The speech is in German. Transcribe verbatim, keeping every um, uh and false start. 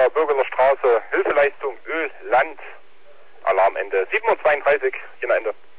Meter Bürgerler Straße, Hilfeleistung Öl, Land, Alarmende sieben Uhr zweiunddreißig, hier Ende.